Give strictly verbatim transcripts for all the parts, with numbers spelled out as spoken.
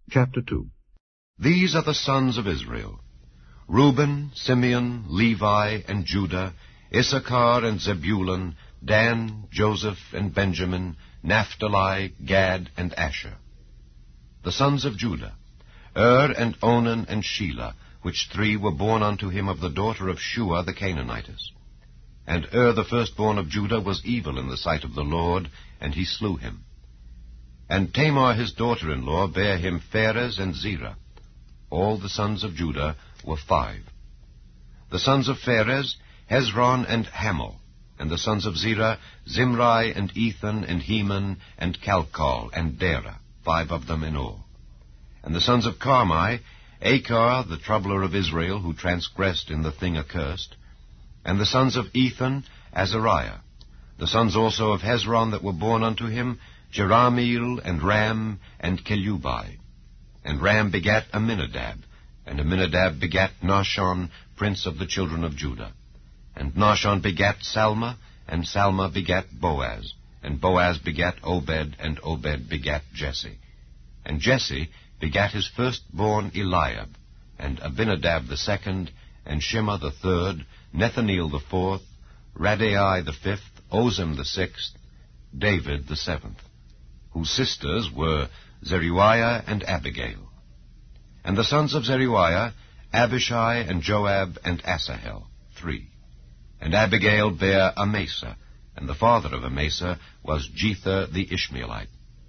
Chapter two. These are the sons of Israel: Reuben, Simeon, Levi, and Judah, Issachar and Zebulun, Dan, Joseph, and Benjamin, Naphtali, Gad, and Asher. The sons of Judah: Er, and Onan, and Shelah, which three were born unto him of the daughter of Shua the Canaanitess. And Er the firstborn of Judah was evil in the sight of the Lord, and he slew him. And Tamar his daughter-in-law bare him Pharez and Zerah. All the sons of Judah were five. The sons of Pharez, Hezron and Hamel. And the sons of Zerah, Zimri and Ethan and Heman and Calcol and Dara, five of them in all. And the sons of Carmi, Achar, the troubler of Israel, who transgressed in the thing accursed. And the sons of Ethan, Azariah. The sons also of Hezron that were born unto him, Jerahmeel, and Ram, and Kelubai. And Ram begat Amminadab, and Amminadab begat Nahshon, prince of the children of Judah. And Nahshon begat Salma, and Salma begat Boaz, and Boaz begat Obed, and Obed begat Jesse. And Jesse begat his firstborn Eliab, and Abinadab the second, and Shema the third, Nethaneel the fourth, Radai the fifth, Ozem the sixth, David the seventh, whose sisters were Zeruiah and Abigail. And the sons of Zeruiah, Abishai and Joab and Asahel, three. And Abigail bare Amasa, and the father of Amasa was Jether the Ishmaelite.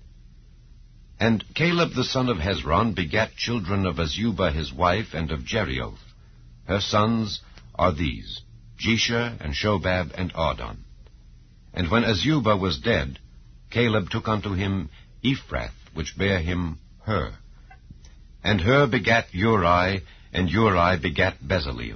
And Caleb the son of Hezron begat children of Azubah his wife, and of Jerioth. Her sons are these, Jesher and Shobab and Ardon. And when Azubah was dead, Caleb took unto him Ephrath, which bare him Hur. And Hur begat Uri, and Uri begat Bezaleel.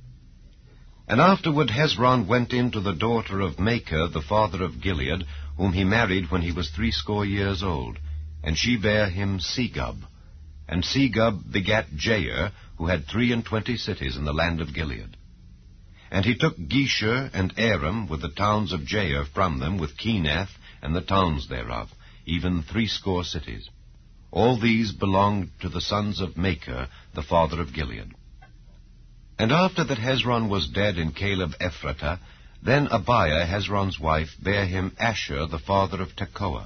And afterward Hezron went in to the daughter of Machir, the father of Gilead, whom he married when he was threescore years old, and she bare him Segub. And Segub begat Jair, who had three and twenty cities in the land of Gilead. And he took Geshur and Aram with the towns of Jair from them, with Kenath and the towns thereof, even threescore cities. All these belonged to the sons of Machir, the father of Gilead. And after that Hezron was dead in Caleb Ephratah, then Abiah Hezron's wife bare him Asher, the father of Tekoa.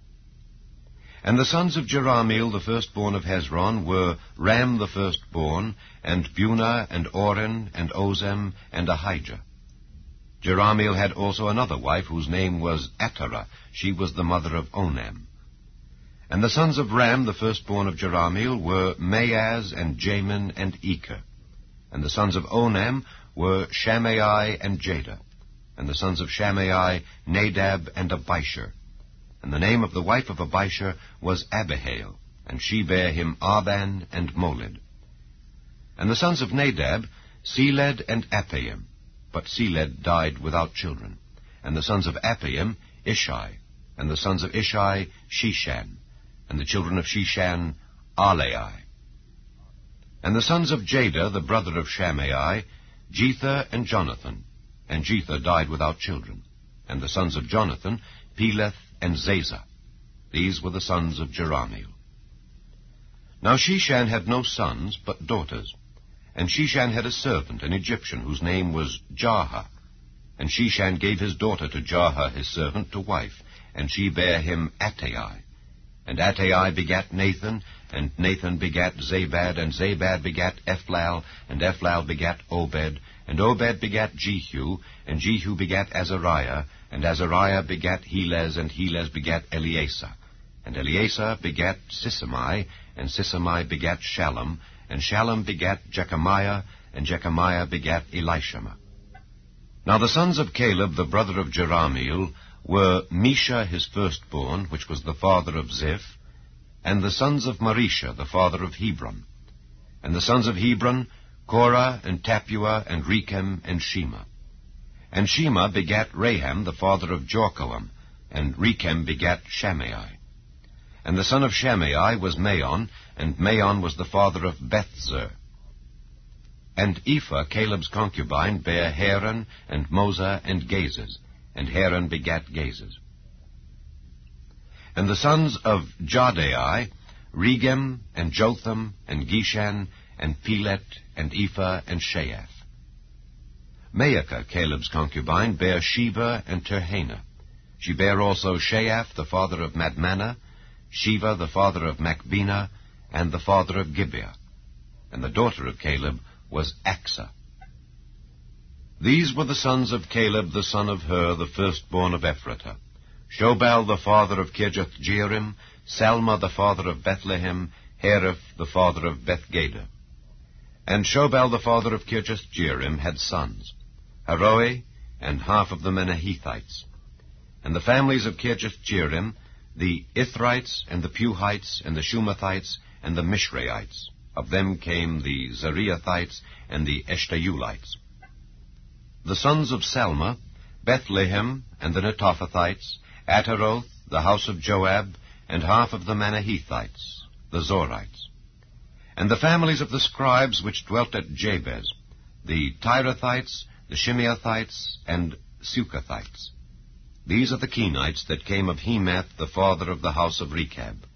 And the sons of Jerahmeel, the firstborn of Hezron, were Ram the firstborn, and Bunah, and Oren, and Ozem, and Ahijah. Jerahmeel had also another wife, whose name was Atara. She was the mother of Onam. And the sons of Ram, the firstborn of Jerahmeel, were Maaz, and Jamin, and Eker. And the sons of Onam were Shammai and Jada. And the sons of Shammai, Nadab and Abishur. And the name of the wife of Abishur was Abihail, and she bare him Arban and Molid. And the sons of Nadab, Seled and Appaim, but Seled died without children. And the sons of Appaim, Ishai. And the sons of Ishai, Shishan. And the children of Shishan, Alai. And the sons of Jada, the brother of Shammai, Jether and Jonathan. And Jether died without children. And the sons of Jonathan, Peleth and Zazah. These were the sons of Jerahmeel. Now Shishan had no sons, but daughters. And Shishan had a servant, an Egyptian, whose name was Jarha. And Shishan gave his daughter to Jarha his servant to wife, and she bare him Attai. And Attai begat Nathan, and Nathan begat Zabad, and Zabad begat Ephlal, and Ephlal begat Obed, and Obed begat Jehu, and Jehu begat Azariah, and Azariah begat Helez, and Helez begat Eleasah. And Eleasah begat Sisamai, and Sisamai begat Shallum, and Shallum begat Jechamiah, and Jechamiah begat Elishama. Now the sons of Caleb, the brother of Jerahmeel, were Mesha his firstborn, which was the father of Ziph, and the sons of Marisha, the father of Hebron. And the sons of Hebron, Korah, and Tapua, and Rechem, and Shema. And Shema begat Raham, the father of Jorkoam, and Rechem begat Shammai. And the son of Shammai was Maon, and Maon was the father of Bethzer. And Ephah, Caleb's concubine, bare Haran, and Mosa, and Gazez, and Haran begat Gazez. And the sons of Jadai, Regem, and Jotham, and Geshan, and Pelet, and Ephah, and Sheath. Maacah, Caleb's concubine, bare Sheva and Terhana. She bare also Sheath, the father of Madmannah, Sheva, the father of Machbenah, and the father of Gibeah. And the daughter of Caleb was Achsah. These were the sons of Caleb, the son of Hur, the firstborn of Ephratah: Shobal, the father of Kirjath-jearim, Salma, the father of Bethlehem, Hereph, the father of Bethgader. And Shobal, the father of Kirjath-jearim, had sons, Haroe, and half of the Menahithites. And the families of Kirjath-jearim, the Ithrites, and the Puhites, and the Shumathites, and the Mishraites. Of them came the Zariathites, and the Eshtaulites. The sons of Salma, Bethlehem, and the Netophathites, Ataroth, the house of Joab, and half of the Manahithites, the Zorites. And the families of the scribes which dwelt at Jabez, the Tirathites, the Shimeathites, and Sukathites. These are the Kenites that came of Hemath, the father of the house of Rechab.